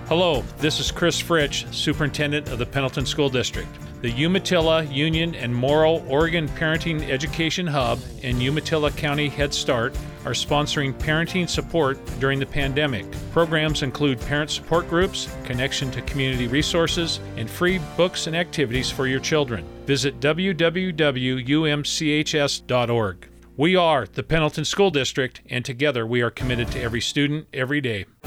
Hello, this is Chris Fritsch, Superintendent of the Pendleton School District. The Umatilla, Union, and Morrow Oregon Parenting Education Hub and Umatilla County Head Start are sponsoring parenting support during the pandemic. Programs include parent support groups, connection to community resources, and free books and activities for your children. Visit www.umchs.org. We are the Pendleton School District, and together we are committed to every student, every day.